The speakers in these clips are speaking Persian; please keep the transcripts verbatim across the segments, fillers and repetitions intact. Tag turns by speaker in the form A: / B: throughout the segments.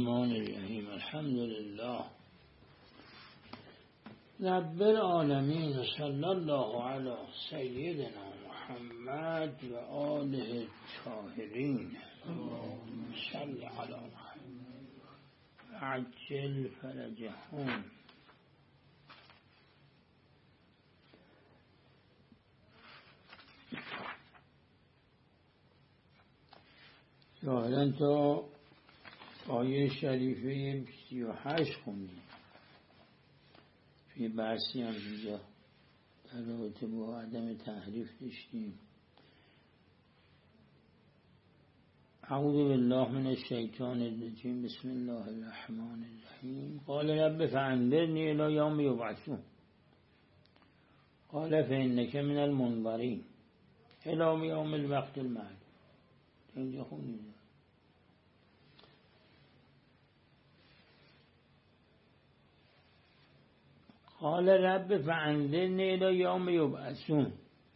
A: الرحمن الرحیم. الحمد لله رب العالمین، صلی الله علی سیدنا محمد و آله الطاهرین. صلی علی محمد عجل فرجهم. ظاهرا تا آیه شریفه سی و هشت خوندیم. توی بحثی هم اینجا در رابطه با عدم تحریف داشتیم. اعوذ بالله من الشیطان الرجیم. بسم الله الرحمن الرحیم. قال رب فانظرنی الی یوم یبعثون قال فانک من المنظرین الی یوم الوقت المعلوم. اینجا خوندیم. قال رب فانظرنی الی یوم یبعثون.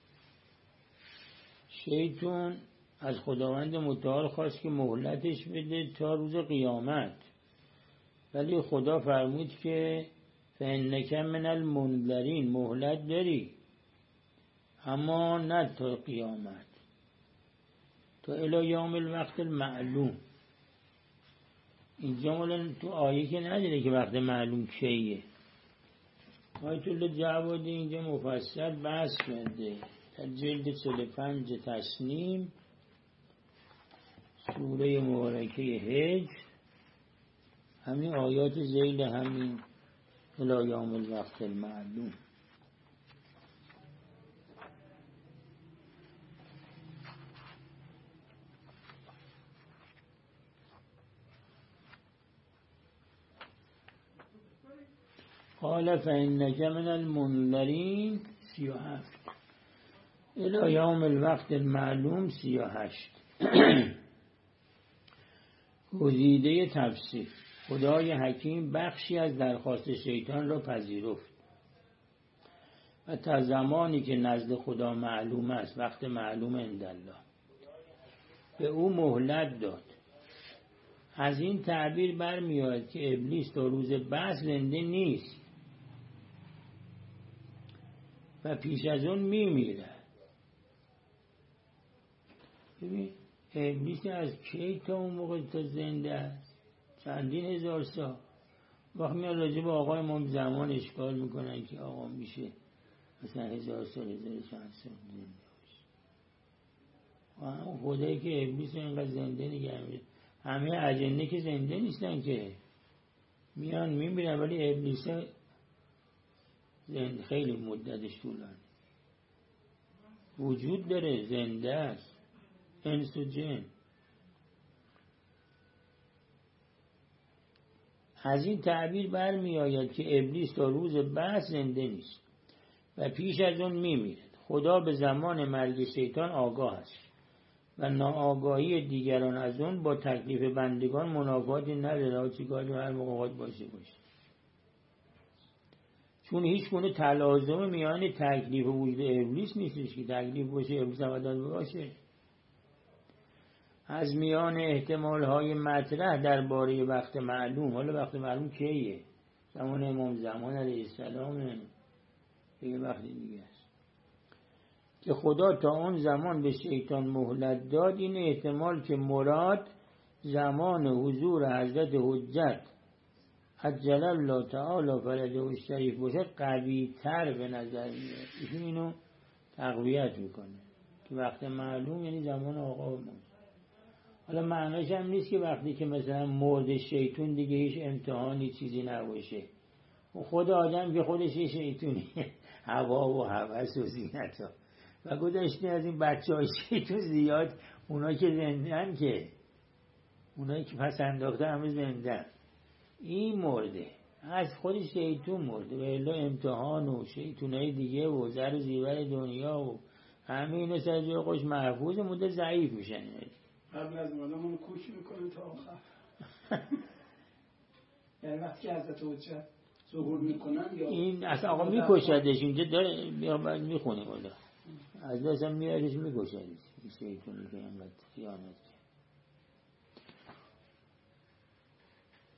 A: شیطان از خداوند متعال خواست که مهلتش بده تا روز قیامت، ولی خدا فرمود که فانک من المنذرین، مهلت داری اما نه تا قیامت، تا الی یوم الوقت المعلوم. اینجا مولا تو آیه که نداره که وقت معلوم کیه. آیت الله جوادی اینجا مفصل بحث کرده در جلد چهل و پنج تصنیم سوره مبارکه هجر، همین آیات ذیل همین الی یوم الوقت المعلوم. قال فإنك من المنذرین سی و هفت الی یوم الوقت المعلوم سی و هشت. گزیده تفسیر. خدای حکیم بخشی از درخواست شیطان را پذیرفت و تا زمانی که نزد خدا معلوم است، وقت معلوم عندالله، به او مهلت داد. از این تعبیر برمیاد که ابلیس تا روز بعث زنده نیست و پیش از اون میمیره. ببین ابلیس از کی تا اون موقع تا زنده است؟ چندین هزار سال. وقت میاد راجع به آقای امام زمان اشکال میکنن که آقا میشه مثلا هزار سال، هزار چند سال زنده باشه. و همون خدایی که ابلیس اینقدر زنده نگه میره. همه اجنه که زنده نیستن که میان میمیرن، ولی ابلیس زنده خیلی مدتش طولانی وجود داره، زنده است. انس و جن. از این تعبیر برمی آید که ابلیس تا روز بعث زنده نیست و پیش از اون میمیرد. خدا به زمان مرگ شیطان آگاه است و ناآگاهی دیگران از اون با تکلیف بندگان منافاتی نداره. چیکار هر موقع باشه باشه، چون هیچ گونه تلازم میان تکلیف و وجود ابلیس نیستش که تکلیف باشه ابلیس ابدا باشه. از میان احتمال های مطرح درباره وقت معلوم، حالا وقت معلوم کیه؟ زمان امام زمان علیه السلام، دیگه وقت دیگه است که خدا تا اون زمان به شیطان مهلت داد. این احتمال که مراد زمان حضور حضرت حجت عجل الله تعالی فرجه و شریف باشه قوی تر به نظر میاد. ایشون اینو تقویت میکنه که وقت معلوم یعنی زمان آقا و موسی. حالا معناش هم نیست که وقتی که مثلا مرد شیطون دیگه هیچ امتحانی چیزی نباشه. خود آدم که خودش یه شیطونی، هوا و هوس و زینت ها و گذاشته از این بچه های شیطون زیاد. اونا که زندن، که اونایی که پس انداخته همه زندن. این مرده، از خود شیطون مرده و الا امتحان و شیطونای دیگه و زر و زیور دنیا و همه اینا سر جای خوش محفوظ مونده، ضعیف میشن.
B: قبل از مالامون کوش میکنیم تا آخر. یعنی وقتی که حضرت حجت ظهور میکنن یا
A: این اصلا آقا میکشدش. اینجا داره میخونیم والا از دست هم میادش میکشدش. این شیطونی که اینقدر خیانت کرد.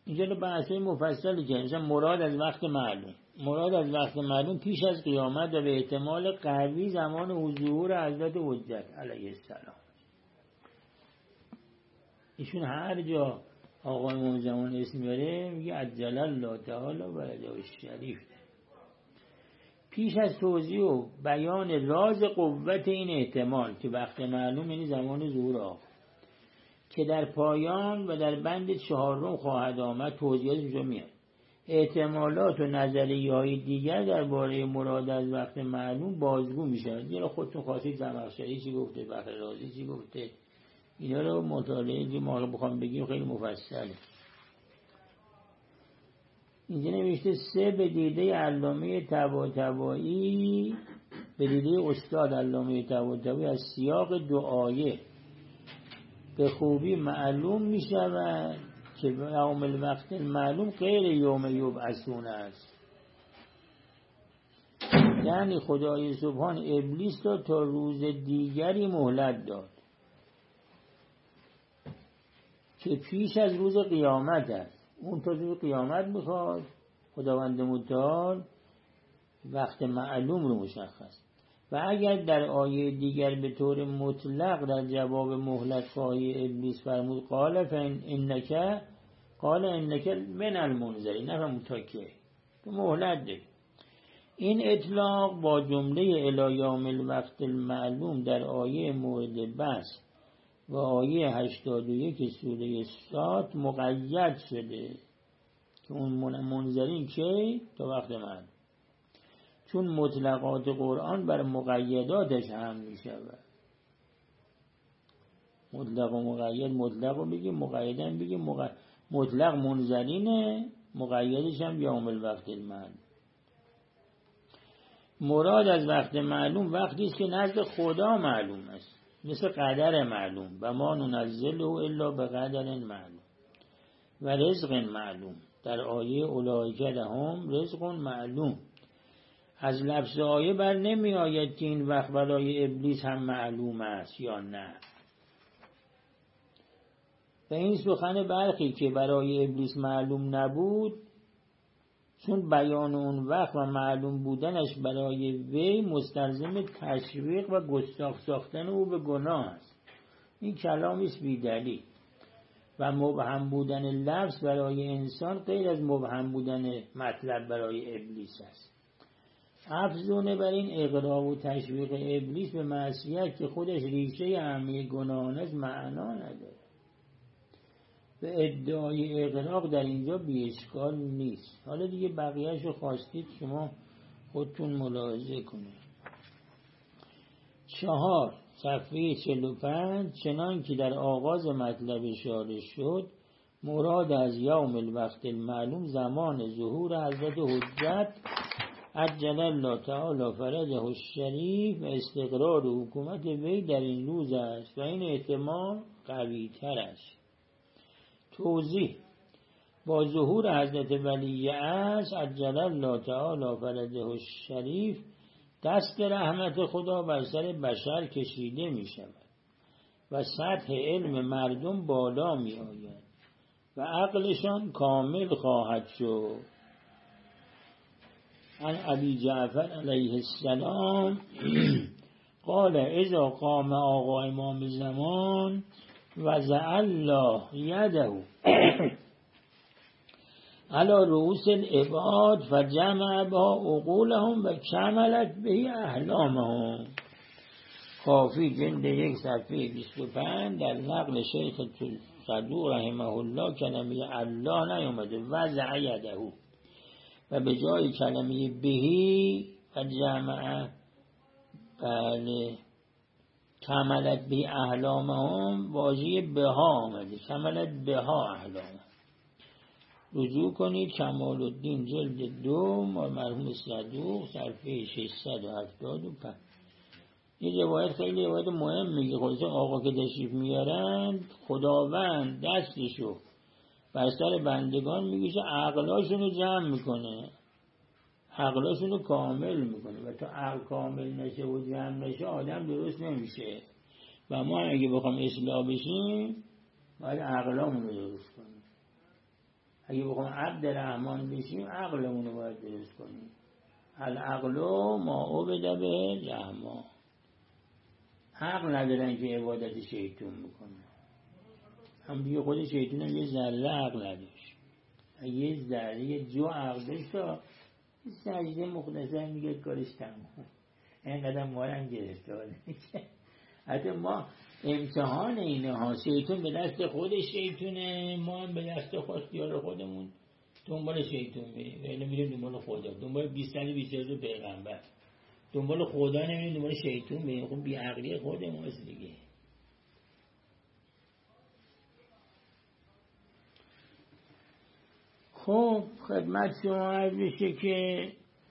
A: اینجا بحثی مفصلی که مثلا مراد از وقت معلوم، مراد از وقت معلوم پیش از قیامت و به احتمال قوی زمان حضور حضرت حجت علیه السلام. ایشون هر جا آقای امام زمان اسم میاره میگه عجل الله تعالی ولده الشریف. پیش از توضیح و بیان راز قوت این احتمال که وقت معلوم یعنی زمان ظهور آقا که در پایان و در بند چهارم خواهد آمد توضیحاتش اینجا میاد. احتمالات و نظریه‌های دیگر درباره مراد از وقت معلوم بازگو میشن. یعنی خودتون خواستید زمخشری چی گفته، فخر رازی چی گفته، اینا رو مطالعه که ما بخوام بگیم خیلی مفصله. اینجا نوشته سه به دیده علامه طباطبایی، به دیده استاد علامه طباطبایی از سیاق دو آیه به خوبی معلوم می شود که یوم الوقت معلوم غیر یوم یبعثون است. یعنی خدای سبحان ابلیس را تا روز دیگری مهلت داد که پیش از روز قیامت است. اون تا روز قیامت میخواد خداوند متعال وقت معلوم رو مشخص. و اگر در آیه دیگر به طور مطلق در جواب مهلت خواهی ابلیس فرمود قال فان انک قال انک من المنذرین، نفهم متکه تو مهلت ده. این اطلاق با جمله الی یوم الوقت المعلوم در آیه مورد بحث و آیه هشتاد و یک سوره صاد مقید شده که اون منذرین که تا وقت معلوم، چون مطلقات قرآن بر مقیداتش هم می شود. مطلق و مقید، مطلق رو بگیم مقیدن بگیم، مق... مطلق منذرینه، مقیدش هم یوم الوقت المعلوم. مراد از وقت معلوم وقتی است که نزد خدا معلوم است، مثل قدر معلوم و ما ننزله الا به قدر معلوم و رزق معلوم در آیه اولئک لهم رزق معلوم. از لفظ آیه بر نمی آید که این وقت برای ابلیس هم معلوم است یا نه. و این سخن برخی که برای ابلیس معلوم نبود، چون بیان اون وقت و معلوم بودنش برای وی مستلزم تشویق و گستاخ ساختن او به گناه است. این کلامی است بی دلیل. و مبهم بودن لفظ برای انسان غیر از مبهم بودن مطلب برای ابلیس است. افزونه بر این اغراق و تشویق ابلیس به معصیت که خودش ریشه همه گناهان است معنا نداره. و ادعای اغراق در اینجا بی اشکال نیست. حالا دیگه بقیه‌شو خواستید شما خودتون ملاحظه کنید. چهار صفحه چهل و پنج چنان که در آغاز مطلب اشاره شد، مراد از یوم الوقت المعلوم زمان ظهور حضرت حجت عجل الله تعالی فرجه الشریف و استقرار حکومت وی در این روز است و این احتمال قوی تر است. توضیح: با ظهور حضرت ولی عصر عجل الله تعالی فرجه الشریف دست رحمت خدا بر سر بشر کشیده می شود و سطح علم مردم بالا می آید و عقلشان کامل خواهد شد. عن ابی جعفر علیه السلام قال اذا قام آقا امام زمان وضع الله یده علی رؤوس العباد فجمع بها عقولهم و کملت به احلامهم. کافی جلد یک صفحه بیست و پنج در نقل شیخ صدوق رحمه الله کلمه الله نیامده وضع یده و به جای کلمه بهی و جمع بله کملت به احلامهم واژه بها آمده، کملت بها احلام. رجوع کنید کمال الدین جلد دو مرحوم صدوق صفحه ششصد و هفتاد و پنج. این روایت خیلی روایت مهم میگه. خودش آقا که تشریف میارند خداوند دستشو بر سر بندگان میگیشه، عقلاشونو جمع میکنه، عقلاشونو کامل میکنه و تا عقل کامل نشه و جمع نشه آدم درست نمیشه. و ما اگه بخوام اصلاح بشیم باید عقلامونو درست کنیم. اگه بخوام عبد رحمان بشیم عقلمون رو باید درست کنیم. العقل ما عبد به رحمان. عقل ندارن که عبادت شیطون میکنن. هم دیگه خود شیطون هم یه ذره عقل نداشت. یه ذره یه جو عقل داشت، سجده مختصر میگه کارش تمام. اینقدر ما هم گرفته حاله. حتی ما امتحان اینه ها، شیطون به دست خود شیطونه، ما هم به دست خود اختیار خودمون دنبال شیطون بریم. ولی میریم دنبال خدا، دنبال بیست بیست هزار پیغمبر، دنبال خدا نمیریم، دنبال شیطون بریم. خب بی عقلی خودمون است دیگه. خب خدمت شما عرض بشه که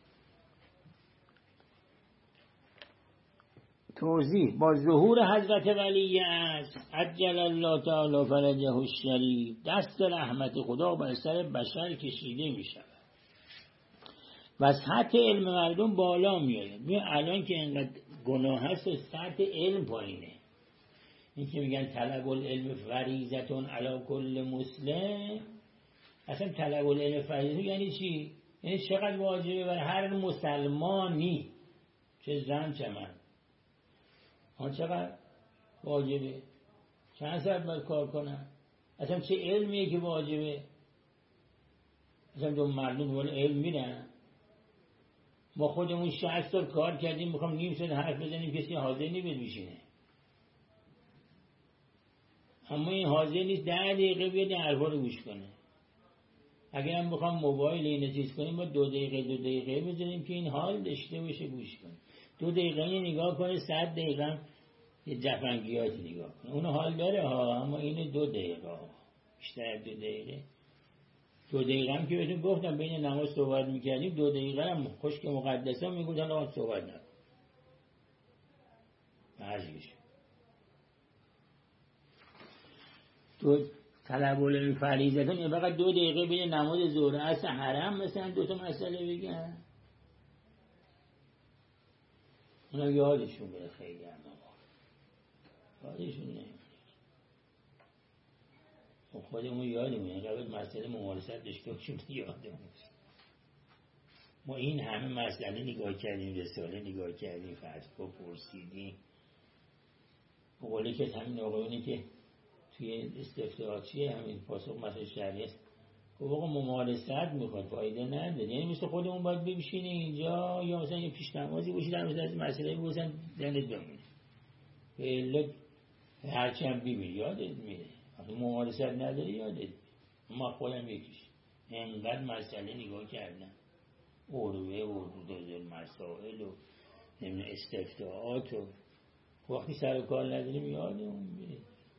A: توضیح با ظهور حضرت ولی است عجل الله تعالی فرجه الشریف، دست رحمت خدا بر سر بشر کشیده می شود و سطح علم مردم بالا می آید. می الان که اینقدر گناه هست و سطح علم پایینه. این که میگن طلب العلم فریضتون علی کل مسلم، اصلا طلب العلم فریضه یعنی چی؟ یعنی چقدر واجبه بر هر مسلمانی، چه زن چه مرد. ها چقدر واجبه؟ چند ساعت باید کار کنن؟ اصلا چه علمیه که واجبه؟ اصلا دو مردم دول علم میرن. ما خودمون شصت سال کار کردیم، میخوام نیم ساعت حرف بزنیم کسی حاضر نمیاد بشینه. اما این حاضر نیست ده دقیقه بیاد حرفا رو گوش کنه. اگر هم بخوام موبایل اینو چیز کنیم با دو دقیقه دو دقیقه بزنیم که این حال داشته باشه گوش کنه. دو دقیقه اینو نگاه کنه، صد دقیقه یه جفنگیاتی نگاه کنه. اون حال داره ها، اما این دو دقیقه ها. بیشتر دو دقیقه دو دقیقه هم که بهتون گفتم بین نماز صحبت میکردیم، دو دقیقه هم خشک مقدسا میگوتن آقا صحبت نکن. عجیبش تو طلب العلم فریضتون یه فقط دو دقیقه بین نماز ظهر عصر حرم مثلا دو تا مسئله بگن. اونا یادشون بره خیلی هم یادشون نمیاد. خب خودمون یادمون اینقدر مسئله ممارست داشته باشیم یادمون. ما این همه مسئله نگاه کردیم، رساله نگاه کردیم، فتوا پرسیدیم. بقوله که همین آقایونی که توی استفتاء چیه همین پاسخ مسئله شرعی است، خب آقا ممارست میخواد، فایده نداره. یعنی مثل خودمون باید ببینیم اینجا یا مثلا یه پیش نمازی باشی در مثلا از مسئله بوزن دنت بمونه به علت هرچی هم ببینی یادت میره. ممارست نداری یادت میره. ما خودم یکیش اینقدر مسئله نگاه کردم، اروه و دوزل مسائل و استفتاءات و وقتی سر و کار نداریم یادمون میره.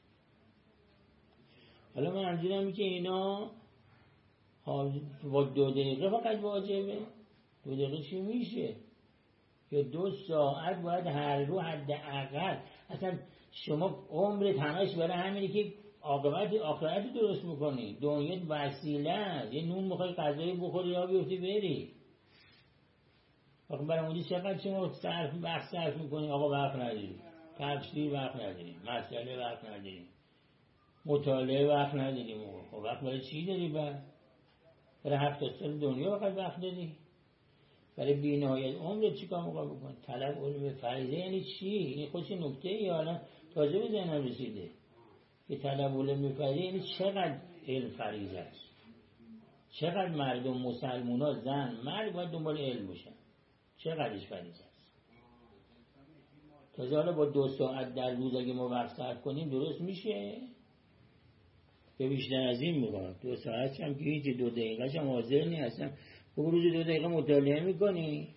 A: حالا من همجورم که اینا با دو دقیقه فقط واجبه. دو دقیقه چی میشه؟ یا دو ساعت باید هر رو حد اقل. اصلا شما عمرت همش برای همینی که عاقبت آخرت درست میکنی. دنیات وسیله است. یه نون میخوای غذایی بخوری یا بیفتی بری. وقتی برای اونجا چقدر شما صرف وقت صرف میکنی؟ آقا وقت نداری، تفسیر وقت نداری، مسئله وقت نداری، مطالعه وقت نداریم. خب وقت برای چی داری؟ بعد برای هفت سال دنیا وقت وقت داری؟ برای بی‌نهایت عمر چیکار موقع بکن؟ طلب علم فریضه یعنی چی؟ این خودش نکته ای حالا تازه به ذهنم رسیده که طلب علم فریضه یعنی چقدر علم فریضه است، چقدر مردم مسلمونا زن مرد باید دنبال علم باشن، چقدرش فریضه است. تازه حالا با دو ساعت در روز اگه ما وقت صرف کنیم درست میشه؟ به بیشتر از این میخواد. دو ساعت هم که هیچ، دو دقیقه هم حاضر نی هستم. بگو روز دو دقیقه مطالعه میکنی.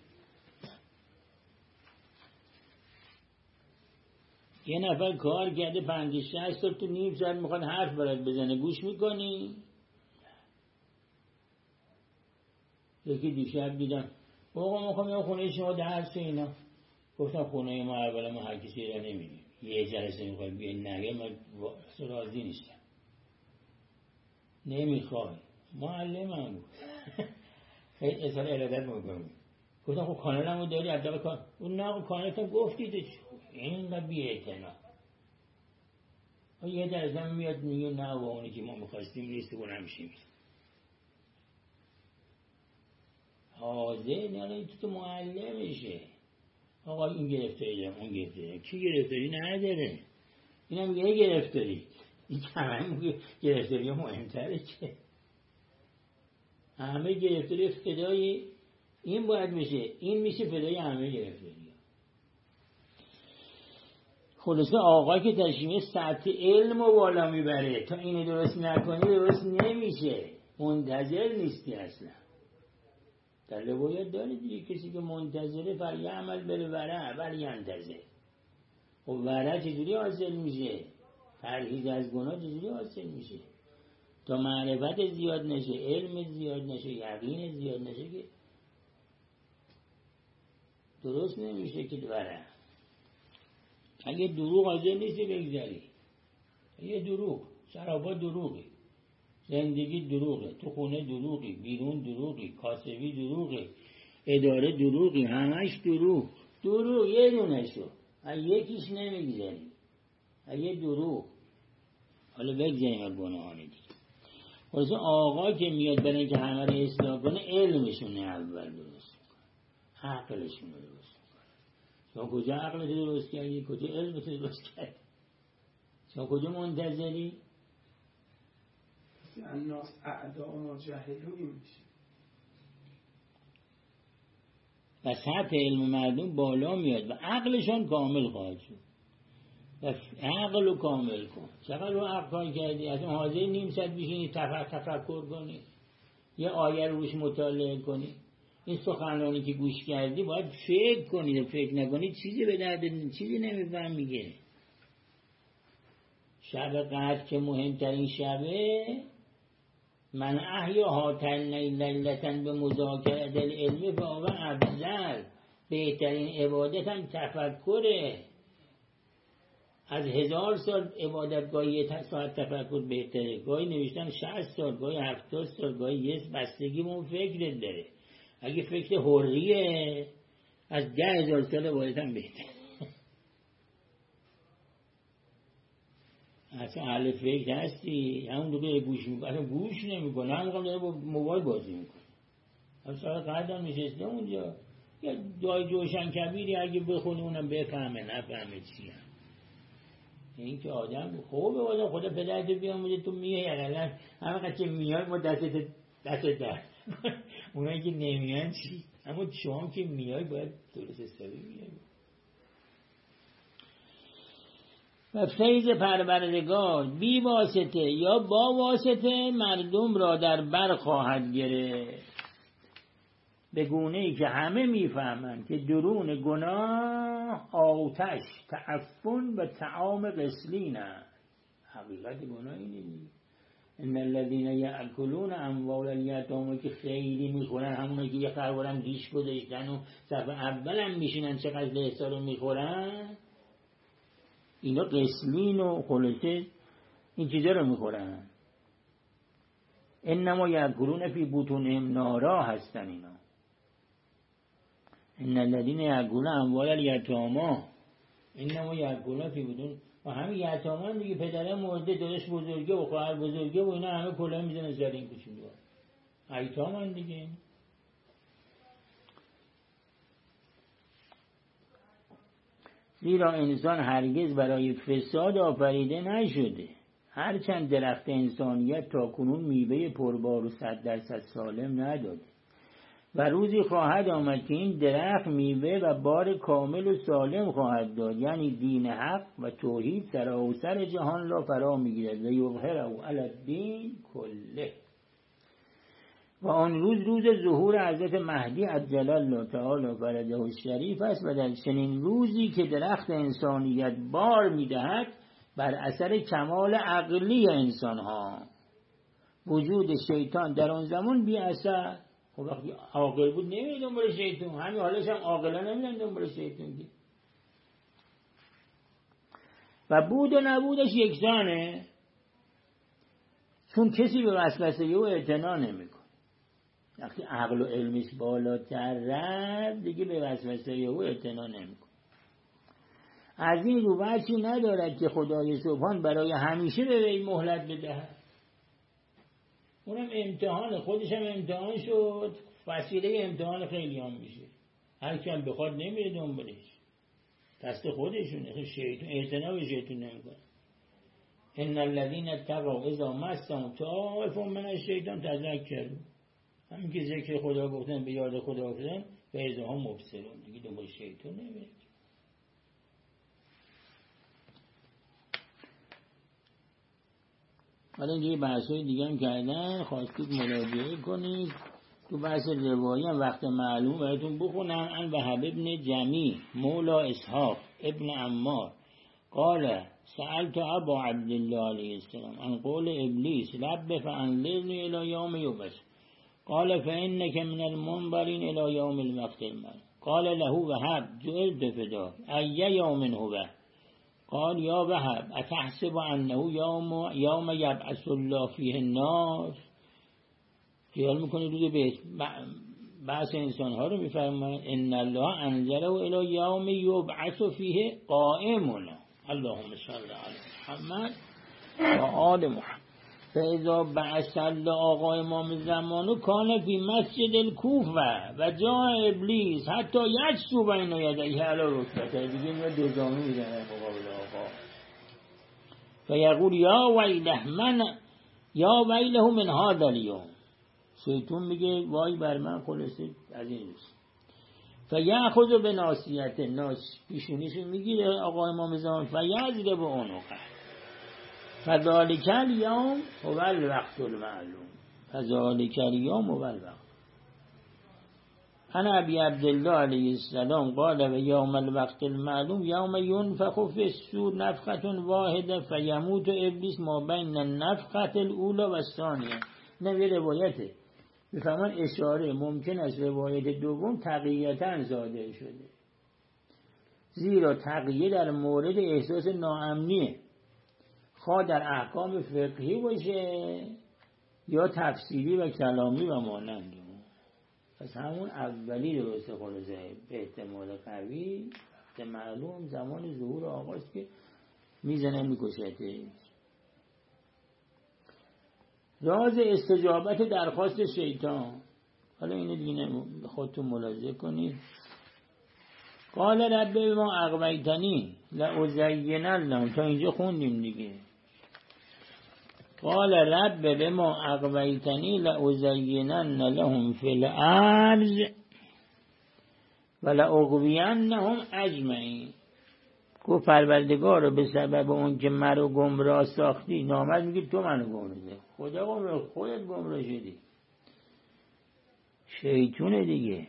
A: یه نفر کار کرده پنج شصت سال تو نیم ساعت میخواد حرف برات بزنه گوش میکنی؟ یکی دیشب دیدم آقا ما خواهم یه خونه شما درس اینا. گفتم خونه ما اولا ما هر کسی را نمیدیم، یه جلسه میخوایم بیایی نگه من راضی نیستم. نمیخوای معلم هم بود خیلی اظهار ارادت میکنم. گفتم خب کانالمو داری عدب کان اون نه کانالتون گفتید اینقدر بی‌اعتنا. یه درزم میاد میگه نه و اونی که ما میخواستیم نیست و نمیشیم. حاضر نه تو تو معلمشه. آقا این گرفتاری دارم، اون گرفتاری دارم. کی گرفتاری نداره؟ این هم یه گرفتاری. این همه گرفتاری ها مهمتره که همه گرفتاری فدای این باید بشه، این میشه فدای همه گرفتاری ها. خلاصه آقا که تشمیه سطح علم رو بالا میبره، تا اینو درست نکنی درست نمیشه، منتظر نیستی اصلا. در روایت داره دیگه کسی که منتظره فر یعمل بالورع ولی ینتظر. و ورع چجوری حاصل میشه؟ پرهیز از گناه چجوری حاصل میشه؟ تا معرفت زیاد نشه، علم زیاد نشه، یقین زیاد نشه که درست نمیشه که ورع. اگه دروغ حاضر نیستی بگذاری، یه دروغ، سراپا دروغی، زندگی دروغه، تو خونه دروغی، بیرون دروغی، کاسبی دروغی، اداره دروغی، همش دروغ. دروغ یه دونه شو، یکیش نمیگذاری، یه دروغ. حالا بگذاریم از گناهان دیگه. خلاصه آقا که میاد برای که همه رو اصلاح کنه، علمشونه اول درست کنه، عقلشونه درست کنه. شما کجا عقلت درست کردی؟ کجا علمت درست کردی؟ شما کجا منتظری؟
B: الناس اعداء ما جهلوی میشه
A: و سطح علم مردم بالا میاد و عقلشان کامل خواهد شد. و عقل رو کامل کن. چقدر رو عقل کار کردی؟ از اون حاضر نیم ساعت بشینی تفکر کنی، یه آیه رو روش مطالعه کنی. این سخنرانی که گوش کردی باید فکر کنی، فکر نکنی چیزی به درد چیزی نمیفهم میگه. شب قدر که مهمترین شبه، من احیا هاتن لیلتن به مذاکره دل علمی و آوه افضل. بهترین عبادت هم تفکره. از هزار سال عبادت گاهی یه ساعت تفکر بهتره، گاهی نوشتن شصت سال، گاهی هفتاد سال، گاهی یه بستگی مون فکرت داره. اگه فکر حریه از ده هزار سال عبادت هم بهتره. اصلا اهل فکر هستی، همون دو داره گوش میکنه، اصلا گوش نمیکنه، همون هم داره با موبایل بازی میکنه. هم سال قدر نشسته اونجا یا دای جوشن کبیری اگه بخونه اونم بفهمه نفهمه چیه. این که آدم خوبه والا خدا پدرت بیاموزه، تو میای اقلا همه قچه میای ما دستت دستت در اونایی که نمیان چی؟ اما شما که میای باید درست حسابی میای. و فیض پروردگار بی واسطه یا با واسطه مردم را در بر خواهد گرفت، به گونه‌ای که همه میفهمند که درون گناه آتش، تعفن و طعام غسلین است. حقیقت گناه اینه. ان الذين ياكلون اموال اليتامى که خیلی میخورن، همونایی که یه خروارم ریش گذاشتن و صفحه اول هم میشینن چقدر لحظه رو میخورن، اینا غسلین و خلاصه این چیزا رو میخورن. انما یاکلون فی بطونهم نارا هستن اینا. ان الذين یاکلون اموال الیتامی انما یاکلون فی بطون، و همین یتامان دیگه پدره مرده، داداش بزرگه و خواهر بزرگه و اینا همه کلا میزنن سر این کوچولو ایتامان دیگه. زیرا انسان هرگز برای فساد آفریده نشده، هرچند درخت انسانیت تا کنون میوه پربار و صد درصد سالم نداده و روزی خواهد آمد که این درخت میوه و بار کامل و سالم خواهد داد، یعنی دین حق و توحید سراسر جهان را فرا میگیرد و یظهره علی الدین کله. و آن روز روز ظهور حضرت مهدی عجل الله تعالی فرجه الشریف است و در چنین روزی که درخت انسانیت بار میدهد بر اثر کمال عقلی انسان ها، وجود شیطان در آن زمان بی اثر. خب وقتی عاقل بود نمیدن دنبال شیطان، همین حالش هم عاقلا نمیدن دنبال شیطان دی. و بود و نبودش یکسانه، چون کسی به وسوسه او اعتنا نمیکنه. وقتی عقل و علمش بالاتر رفت دیگه به وسوسه او اعتنا نمیکنه. از این رو وجهی ندارد که خدای سبحان برای همیشه به وی مهلت بدهد. اونم امتحان، خودش هم امتحان شد، وسیله امتحان خیلی هم میشه. هر کی هم بخواد نمیره دنبالش، دست خودشونه. شیطان اعتنا به شیطان نمیکنه. ان الذين اتقوا اذا مسهم طائف من الشیطان تذکروا، همین که ذکر خدا گفتن، به یاد خدا افتادن، به اذا هم مبصرون، دیگه دنبال شیطان نمیره. حالا دیگه بحثای دیگه هم کردن، خواستید مراجعه کنید. تو بحث روایی هم وقت معلوم براتون بخونم. ان وهب ابن جمی مولا اسحاق ابن عمار قال سألت ابا عبدالله علیه السلام عن قول ابلیس رب فانظرنی الی یوم یبعث قال فانک من المنظرین الی یوم الوقت المعلوم قال له وهب جعلت فداک ای یوم هو قال یا وهب اتحسب انه یوم یوم یبعث الله فیه الناس. خیال میکنه روز به بعض انسان ها رو میفرماید ان الله انزله الی یوم یبعث فیه قائمون اللهم صل علی محمد و آل محمد. فاذا بعث الله آقا امام زمانو کان فی مسجد الکوفه و جاء ابلیس حتی یجسو بین یدیه علی رکبتیه، دیگه میاد دو زانو میزنه مقابل آقا فیقول یا ویله من یا ویله من هذا اليوم. شیطان میگه وای بر من خلاصه از این روز. فیأخذ بناصیت ناس، پیشونیشو میگیره آقا امام زمان، فیضرب عنقه فذلک الیوم هو الوقت المعلوم فذلک الیوم هو الوقت. انا ابی عبدالله علیه السلام قال و یوم الوقت المعلوم یوم ینفخ فی الصور نفخة واحده فیموت ابلیس ما بین النفخة الاولى و الثانیه. نه یه روایته میفهمن اشاره ممکن است روایت دوم تقییتاً صادر شده، زیرا تقیه در مورد احساس ناامنیه، خواه در احکام فقهی باشه یا تفسیری و کلامی و مانند. پس همون اولی درسته خلاصه به احتمال قوی که معلوم زمان ظهور آقاست که میزنه میکشته. راز استجابت درخواست شیطان، حالا اینو دیگه خودتون ملاحظه کنید. قال رب ما اغویتنی لأزین لهم، تا اینجا خوندیم دیگه. قال رب بما اغویتنی لأزینن لهم فی الارض و لأغوینهم اجمعین. گفت پروردگار رو به سبب اون که مرا گمراه ساختی، نامد میگی تو منو گمراه کردی، خدا گمراه، خودت گمراه شدی. شیطونه دیگه.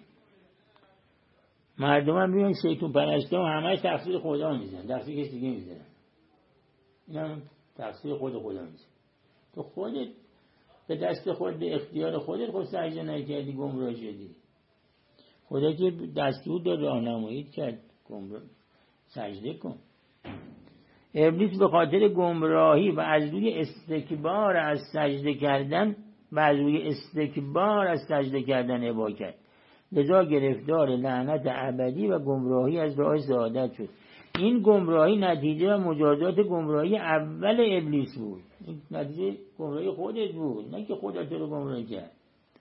A: مردم هم بیان شیطون پرسته و همه تقصیر خدا میزن، تقصیر کسی دیگه میزن. این هم تقصیر خود خدا میزن. تو خودت به دست خود، به اختیار خودت خود سجده نکردی گمراه شدی. خدا که دستور داد راهنمایی کرد گمراه سجده کن. ابلیس به خاطر گمراهی و از روی استکبار از سجده کردن و از روی استکبار از سجده کردن ابا کرد، لذا گرفتار لعنت ابدی و گمراهی از راه سعادت شد. این گمراهی نتیجه و مجازات گمراهی اول ابلیس بود. این نتیجه گمراهی خودت بود، نه که خدا تو رو گمراه کرد.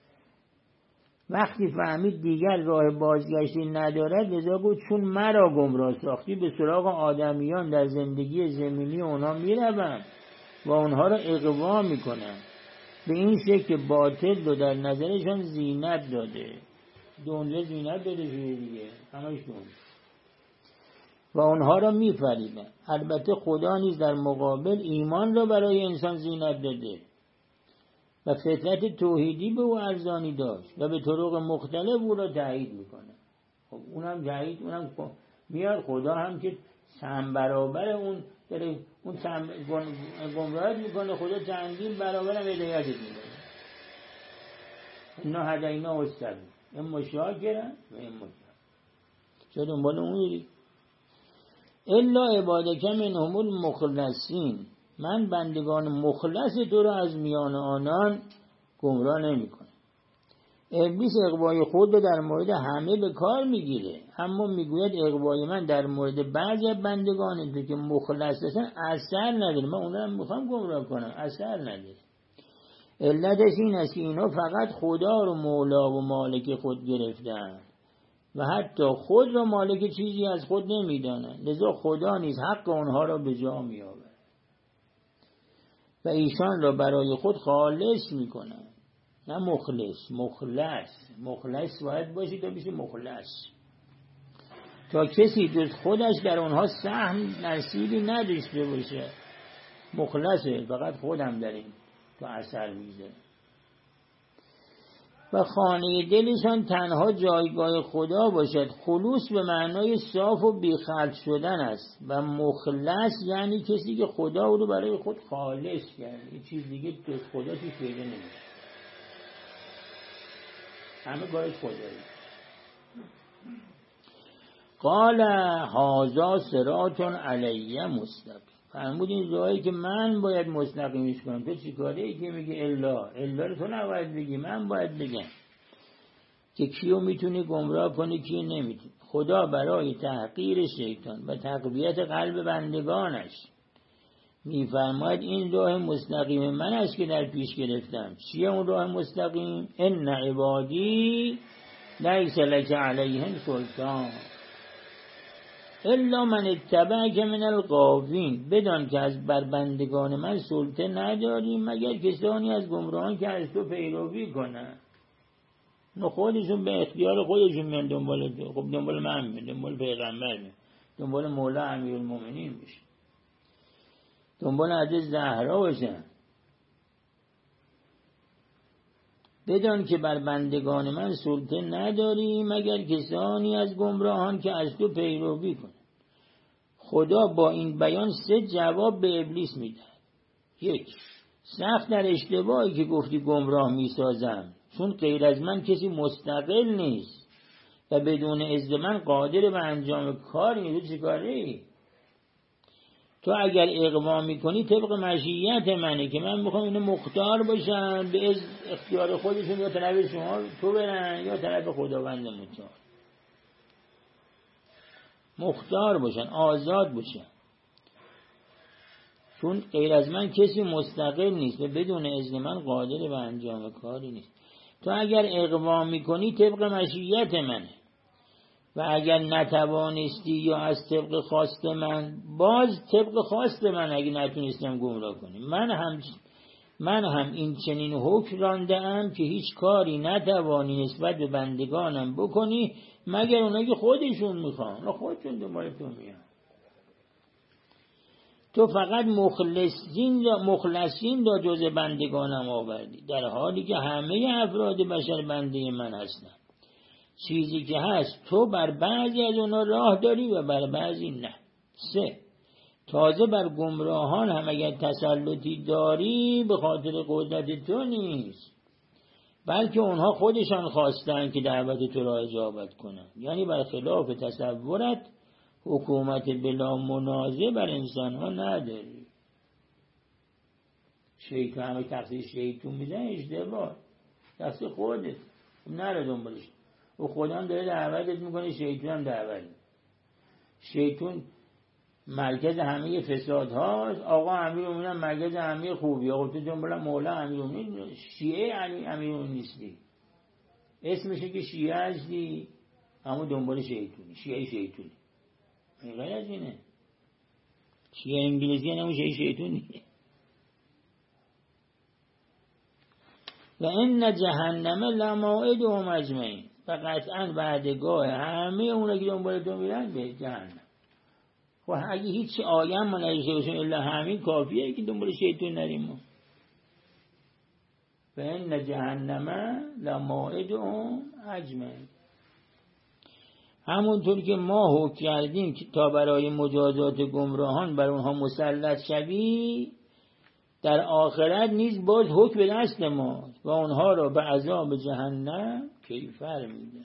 A: وقتی فهمید دیگر راه بازگشتی ندارد، لذا گفت چون مرا گمراه ساختی به سراغ آدمیان در زندگی زمینی اونا میروم و اونها را اغوا میکنم. به این شکل باطل رو در نظرشان زینت داده. دنیا زینت داده شده دیگه، همش دنیا، و اونها را میفریبن. البته خدا نیز در مقابل ایمان را برای انسان زینت داده و فطرت توحیدی به او ارزانی داشت و به طرق مختلف او را تایید میکنه. خب اونم تایید، اونم میاد خدا هم که چند برابر اون داره اون گمراهت میکنه، خدا چندین برابر هم هدایتت میکنه. اینا هداینا استر این مشاکرن و این مشاکر چه دنبال اونی الا عبادک منهم المخلصین، من بندگان مخلص تو را از میان آنان گمراه نمی کنم. ابلیس اغوای خود را در مورد همه به کار میگیره، اما میگوید اغوای من در مورد بعضی از بندگان تو که مخلص هستن اثر نداره، من اونها رو میخوام گمراه کنم، اثر نداره. علتش این است که اینا فقط خدا رو مولا و مالک خود گرفتن و حتی خود رو مالک چیزی از خود نمیدانن، لذا خدا نیز حق اونها را به جا میآورد و ایشان را برای خود خالص میکنن، نه مخلص. مخلص مخلص باید باشی تا بشه مخلص، تا کسی جز خودش در اونها سهم نصیبی نداشته باشه. مخلصه فقط خودم در این تو اثر میذاره. و خانه دلشان تنها جایگاه خدا باشد. خلوص به معنای صاف و بی‌خلط شدن است و مخلص یعنی کسی که خدا رو برای خود خالص کرد، این چیز دیگه جز خدا توش پیدا نمیشه، همه باید خدایی. قال هذا صراط علی مستقیم. فرمود این راهی که من باید مستقیمش کنم. تو چی کاره ای که میگه الا الا رو تو نباید بگی، من باید بگم که کیو میتونی گمراه کنی کیو نمیتونی. خدا برای تحقیر شیطان و تقویت قلب بندگانش میفرماید این راه مستقیم من است که در پیش گرفتم. چیه اون راه مستقیم؟ ان عبادی لیس لک علیهم سلطان الا من اتبعک من الغاوین. بدان که از بربندگان من سلطه نداریم مگر کسانی از گمراهان که از تو پیروی کنن. نه خودشون به اختیار خودشون میان دنبال تو. خب دنبال من میان، دنبال پیغمبر میان، دنبال مولا امیرالمومنین میشه، دنبال حضرت زهرا باشن. بدان که بر بندگان من سلطه نداری مگر کسانی از گمراهان که از تو پیروی کنند. خدا با این بیان سه جواب به ابلیس میده. یک، سخت در اشتباهی که گفتی گمراه میسازم، چون غیر از من کسی مستقل نیست و بدون اذن من قادر به انجام کاری نیست. چه کاری؟ تو اگر اقوا میکنی طبق مشیت منه که من میخوام اینو مختار باشن به اختیار خودشون، یا طلب شما تو برن یا طلب خداوند متعال، مختار باشن، آزاد باشن، چون غیر از من کسی مستقل نیست و بدون اذن من قادر به انجام کاری نیست. تو اگر اقوا میکنی طبق مشیت منه و اگر نتوانستی یا از طبق خواست من، باز طبق خواست من اگه نتونستم گمراه کنی. من هم من هم این چنین حکم رانده‌ام که هیچ کاری نتوانی نسبت به بندگانم بکنی مگر اونایی که خودشون میخوان، نه خودشون دنبال تو میان. تو فقط مخلصین را مخلصین را جز بندگانم آوردی، در حالی که همه افراد بشر بنده من هستند. چیزی که هست تو بر بعضی از اونا راه داری و بر بعضی نه. سه، تازه بر گمراهان هم اگر تسلطی داری به خاطر قدرت تو نیست، بلکه اونها خودشان خواستن که دعوت تو را اجابت کنن. یعنی بر خلاف تصورت حکومت بلا منازع بر انسان ها نداری. شیطان همه تقصیر شیطون میزن، اشتباه تقصیر خودت، نره دنبالش. و خدا هم داره دعوتت میکنه، شیطان هم دعوت. شیطان مرکز همه فساد هاست، آقا امیرالمومنین مرکز همه خوبی. آقا تو دنبال مولا امیرالمومنین شیعه امیرالمومنین نیستی، اسمشه که شیعه هستی اما دنبال شیطانی، شیعه شیطانی. این غیر از اینه. شیعه انگلیسی همون شیعه شیطانی. و ان جهنم لموعدهم اجمعین. و قطعا بعدگاه همه اونا که دنبال تو میرن به جهنم. خب اگه هیچ آیه ما نداشته باشیم الا همین کافیه که دنبال شیطان نریم. و ان جهنم لموعدهم اجمعین. همونطور که ما حکم کردیم که تا برای مجازات گمراهان بر اونها مسلط شوی، در آخرت نیز باز حکم به دست ما و اونها را به عذاب جهنم کیفر میده.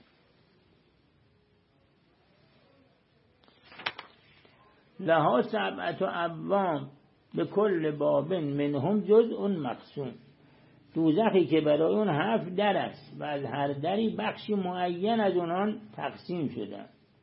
A: لها سبعت ابواب به کل باب منهم جزء مقسوم. دوزخی که برای اون هفت در است و از هر دری بخشی معین از اونان تقسیم شده.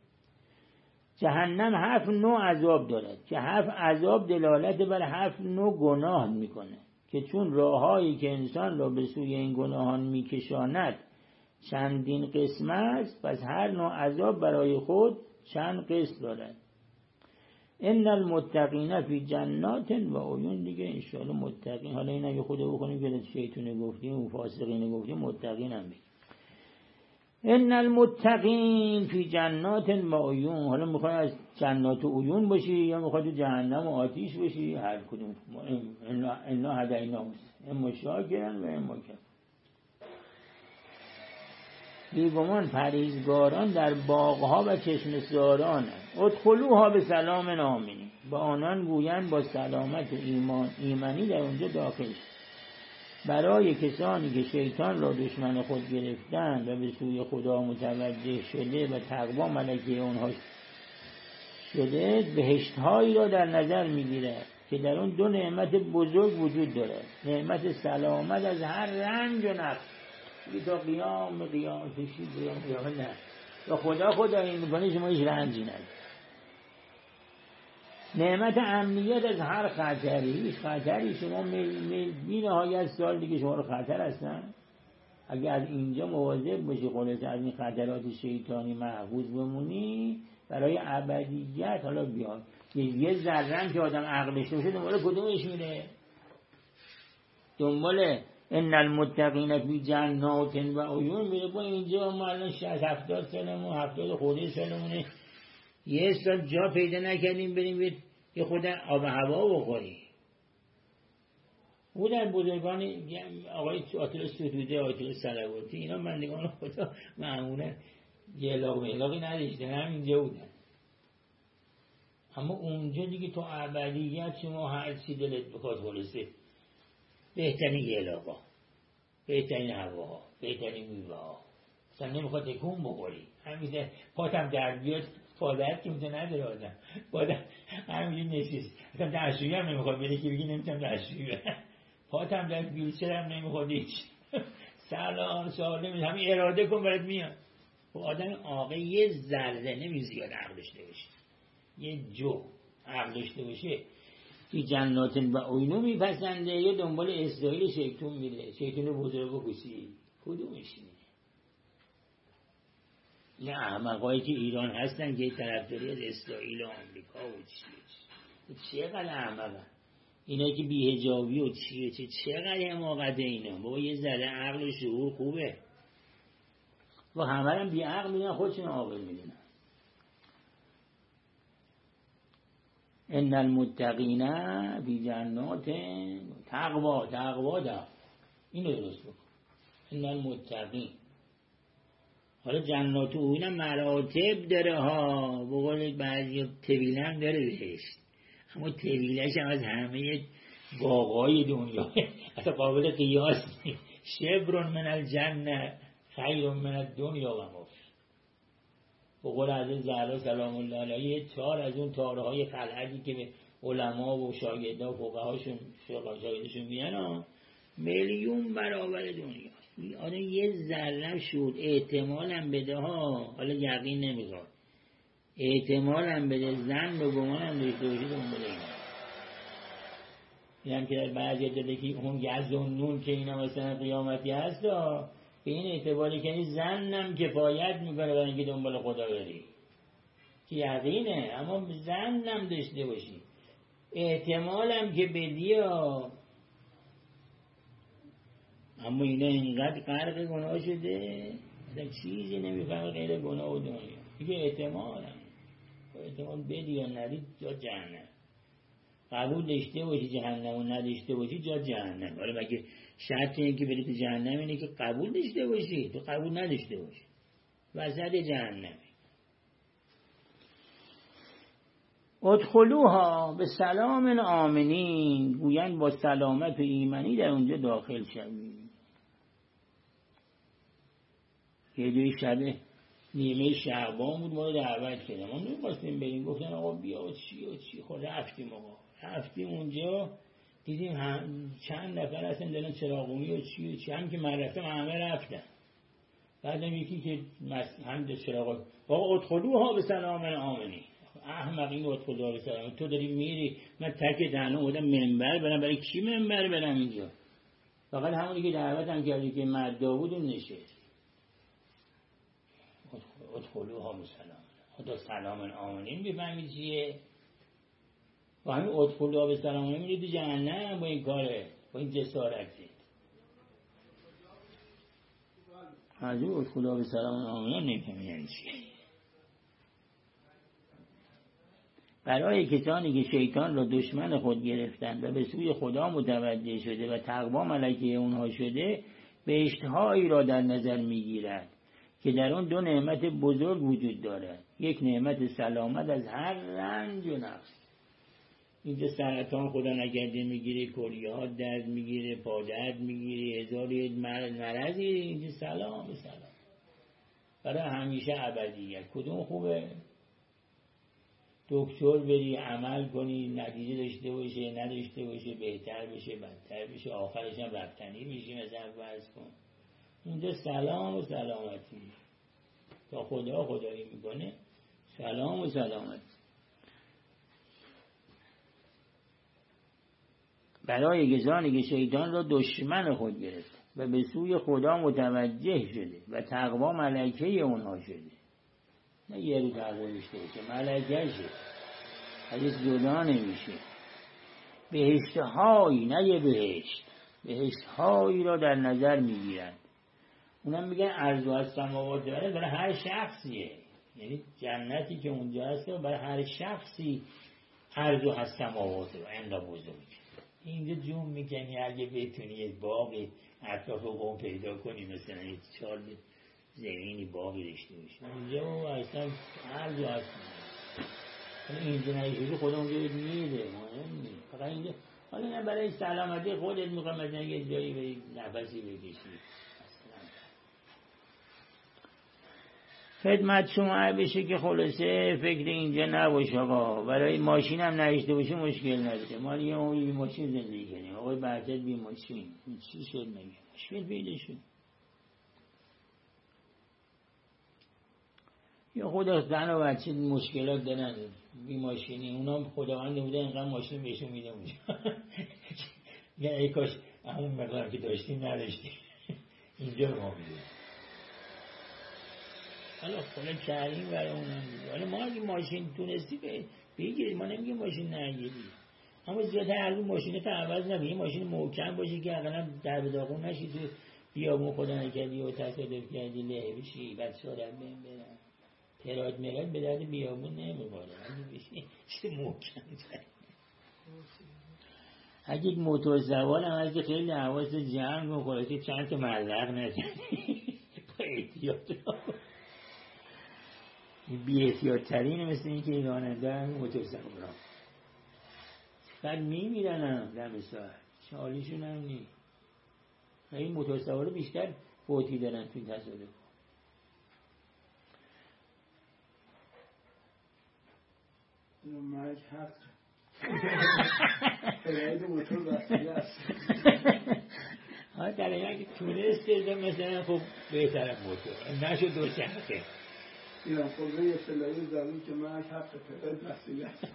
A: جهنم هفت نوع عذاب دارد که هفت عذاب دلالت بر هفت نوع گناه میکنه که که چون راههایی که انسان را به سوی این گناهان میکشاند چندین قسم است، پس هر نوع عذاب برای خود چند قسم دارد. ان المتقین فی جنات و عیون. دیگه ان شاء الله متقین، حالا اینا یه خود بکنیم که شیطونه گفتیم و فاسقین گفتیم، متقین هم بگیم. ان المتقین فی جنات و عیون. حالا میخوای از جنات و عیون باشی یا میخوای تو جهنم و آتیش باشی، هر کدوم. انا هدیناه، اما شاکرن و اما کفور. بیگمان پرهیزگاران در باغها و چشمه‌سارانند. ادخلوها به سلام آمنین. با آنان گویند با سلامت و ایمان ایمنی در اونجا داخل شد. برای کسانی که شیطان را دشمن خود گرفتند و به سوی خدا متوجه شده و تقوا ملکه اونها شده، بهشت‌هایی را در نظر می‌گیرد که در اون دو نعمت بزرگ وجود دارد. نعمت سلامت از هر رنج و نقص. تا قیام قیام کشید قیام قیام نه و خدا خدایی میکنه شما هیچ رنجی ندید. نعمت امنیت از هر خطری. هیچ خطری شما بی نهایت سال دیگه شما رو خطر هستن. اگر از اینجا مواظب باشی خودت از این خطرات شیطانی محفوظ بمونی برای ابدیت. حالا بیاد یه ذره که آدم عقلش باشه دنبال کدومش میره؟ دنبال ان المتقین فی جنات و عیون میره. با اینجا ما الان شصت هفتاد سالمون، هفتاد خورده سالمونه، یه سال جا پیدا نکردیم بریم یه خود آب هوا بخوریم. بودن بزرگان آقای آتل ستوده، آتل صلواتی، اینا بندگان خدا معمولا جلاق ملاقی نداشتن، همینجا بودن. اما اونجا دیگه تو ابدیت شما هر چی دلت بخواد خلاصه بهترین یلاقا، بهترین هواها، بهترین میوه‌ها. اصلا نمیخواد تکون بخوری. همیشه پاتم در بیاد، فادرت که اونجا نداره آدم. بادم همینجور نشست. اصلا دستشویی هم نمیخواد بده که بگی نمیتونم دستشویی برم. پاتم در بیلچرم نمیخواد هیچ. سلام سالم همین اراده کن برات میاد. و آدم عاقل یه ذره نمی زیاد عقل داشته باشه. یه جو عقل داشته باشه. توی جنات و عیون میپسنده یا دنبال اسرائیل شیطون میره؟ شیطون بزرگ و کوچیک کدومش اینه؟ یه احمقایی که ایران هستن که طرفداری از اسرائیل و آمریکا و چیه چقدر احمقن اینا که بی‌حجابی و چیه چه چقدر حماقته اینا. بابا یه ذره عقل و شعور خوبه. و همه هم بی عقل میدونن خودشون عاقل میدونن. ان المتقین فی جنات تقوا تقوا دا اینو درست بکن. ان المتقین. حالا جنات و عیون مراتب داره ها، به قول بعضی طویله هم داره بهش، اما طویلش هم از همه باغای دنیا اصلا قابل قیاس نیست. شبرون من الجنه خیر من الدنیا و ما فیها. به قول حضرت زهرا سلام الله علیها تار از اون تارهای خلعتی که به علما و شاگردا و فقهاشون شاگردشون میان میلیون برابر دنیا. آره یه ذره شد احتمالم بده ها، حالا یقین نمیخواد، احتمالم بده، زن و گمانم داشته باشید اون بده اینا. این هم که در بعضی داده که اون گز و نون که اینا مثلا قیامتی هست ها، به این اعتباری که زنم کفایت میکنه برای اینکه دنبال خدا بری که یقینه. اما زنم داشته باشی احتمالم که بدی ها. اما اینا اینقدر غرق گناه شده اصلا چیزی نمیفهمه غیر گناه و دنیا. دیگه احتمال هم احتمال بدی یا ندی جا جهنم. قبول داشته باشی جهنم و نداشته باشی جا جهنم. حالا مگه شرط این که بری تو جهنم اینه که قبول داشته باشی؟ تو قبول نداشته باشی وسط جهنمی. ادخلوها به سلام آمنین. گویند با سلامت و ایمنی در اونجا داخل شوید. یه جوی شبه نیمه شعبان بود، ما رو دعوت کردن، ما نمی‌خواستیم بریم، گفتن آقا بیا و چی و چی. خود رفتیم آقا رفتیم اونجا دیدیم هم چند نفر هستن دارن چراغونی و چی و چی. هم که من رفتم همه رفتن. بعدم یکی که هم چراغ آقا ادخلوها به سلام آمنین. احمق این وقت خدا به سلام تو داری میری، من تک تنها اومدم منبر برم، برای کی منبر برم اینجا؟ فقط همونی که دعوتم کردی که مرد داوود اون نشست. ادخلوها بسلام، خدا سلام آمنین بفهمید چیه؟ و همین ادخلوها بسلام آمنین میرید تو جهنم با این کاره، با این جسارتی. از این ادخلوها بسلام آمنین نمیفهمید یعنی چیه. برای کسانی که شیطان را دشمن خود گرفتند و به سوی خدا متوجه شده و تقوا ملکه اونها شده، بهشت‌هایی را در نظر میگیرد که در آن دو نعمت بزرگ وجود دارد. یک نعمت سلامت از هر رنج و نقص. اینجا سرطان خدا نکرده میگیره، کلیه ها درد میگیره، پا درد میگیره، هزار یک مرضی، اینجا سلام سلام برای همیشه ابدیت. کدوم خوبه؟ دکتر بری عمل کنی نتیجه داشته باشه نداشته باشه، بهتر بشه بدتر بشه، آخرش هم رفتنی میشه. مثلا فرض کن اینجا سلام و سلامتی، تا خدا خدایی میکنه سلام و سلامتی. برای کسانی که شیطان را دشمن خود گرفت و به سوی خدا متوجه شده و تقوا ملکه اونها شده. نه یه رو تقوا داشته باشه، ملکه شه، حدیث جدا نمیشه. بهشتهایی، نه یه بهشت، بهشتهایی را در نظر میگیرند. اونم میگن عرض و از سماوات داره، برای هر شخصیه. یعنی جنتی که اونجا هست برای هر شخصی عرض و از سماوات رو انقدر بزرگ. اینجا جون میکنی اگه بتونی یک باقی اطراف قوم پیدا کنی، مثلا یک چهار زمینی باقی داشته باشی اینجا اصلا عرض و از سماوات. اینجا نایشوری خدا اونجا میده، مهم نیست. فقط اینجا حالا نه برای سلامتی خودت میخوام مثلا یه جایی بری نفسی بکشی. خدمت شما بشه که خلاصه فکر اینجا نباشه آقا. برای ماشین هم نریشته باشه مشکل نداره. ما یه موقعی بی ماشین زندگی کنیم. آقای بحثت بی ماشین چی شد مگه؟ مشکل پیدا شد. یا خدا زن و بچه مشکلات دارن بی ماشینی، اونا خداوند بوده اینقدر ماشین بهشون میده اونجا. یا ای کاش همون مقدار که داشتیم نداشتیم اینجا رو ما میده. حالا خونه کریم برای اونم دیگه. حالا ما اگه ماشین تونستی بگیرید، ما نمیگیم ماشین نگیری، اما زیاده هر روز ماشین تا عوض نکنی. ماشین محکم باشه که اقلا در به داغون نشی تو بیابون خدا نکردی و تصادف کردی له بشی بچه‌ها رو بهم برن. تراد مراد به درد بیابون نمیخوره. اگه بشی چه محکم جایی. اگه یک موتور سوار هم از خیلی حواست جمع کن، خلاصه چند تا ملق نزنی با احتیاط. بی احتیاط ترینه مثل این که راننده هم موتور سوارا بعد میمیرن هم دم ساعت چالیشون هم نی. این موتور سوارا بیشتر فوتی دارن توی تصادف.
B: مرگ حق فرید موتور بستگی است.
A: ها در این اگه تونست مثلا خب بهتر موتور نشد دو چرخه
B: ایران خود یه فلایی زمین که مرگ حق فرید بستگی است.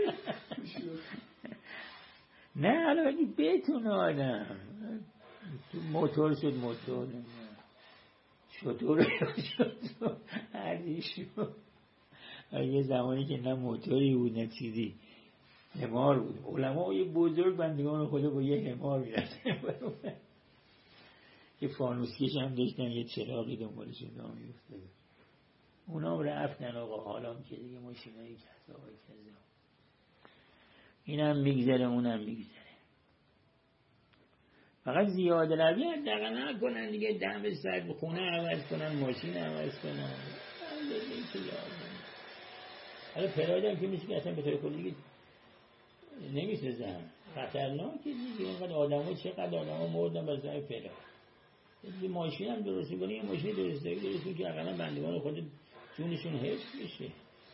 A: نه حالا اگه بتونه آدم موتور شد موتور شطور شد هردی شد. یه زمانی که نه موتوری بود نه چیزی، حمار بود. علما یه بزرگ بندگان خدا با یه حمار میرسن یه فانوسکش هم داشتن، یه چراغی دنبالشون راه میافتاد. اونا هم رفتن آقا. حالا که دیگه ماشینایی کذا و کذا اینم میگذره اونم میگذره. فقط زیاده روی حداقل نکنن دیگه. دم سر خونه عوض کنن، ماشین عوض کنن. حالا پراید که میشه که اصلا به طور کلی نمیسازن، خطرناکه دیگه. اینقدر آدم ها چقدر آدم ها مردن بر سر پراید. یه ماشین هم درستی کنی، یه ماشین درستی درستی که اقلا بندگان خود جونشون حفظ بشه.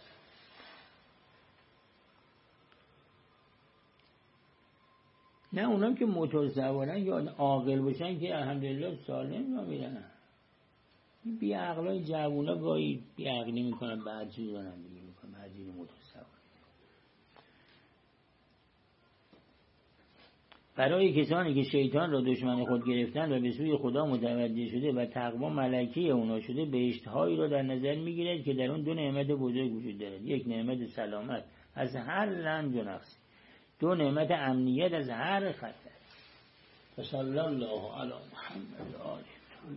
A: نه اونم که موتور سوارن یا عاقل باشن که الحمدلله سالم را میرن. بی عقلای جوونا گاهی بی عقلی میکنن، بعد چیز رانندگی میکنن، بعد این موتور سوار. برای کسانی که شیطان را دشمن خود گرفتن و به سوی خدا متوجه شده و تقوا ملکی اونا شده، بهشت‌هایی را در نظر می‌گیرد که در اون دو نعمت بزرگ وجود دارد. یک نعمت سلامت از هر رنج و نقص، دو نعمت امنیت از هر خطر. صلی الله علی محمد و آله.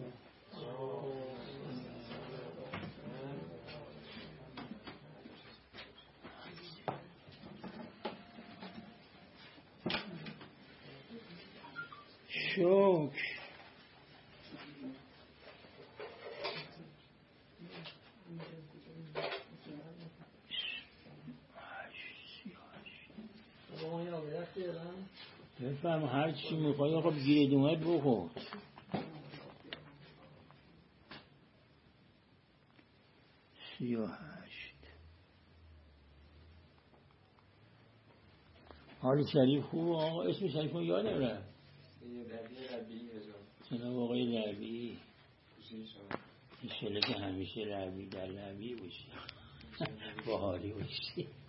A: شکر. بفهم هر چی میخوایی خب گیره دومت بخور. سی و هشت. حال شریف خوب آقا، اسم شریف رو یادم رفت. جناب آقای ربیعی انشالله که همیشه ربیعی در ربیعی باشی، بهاری باشی.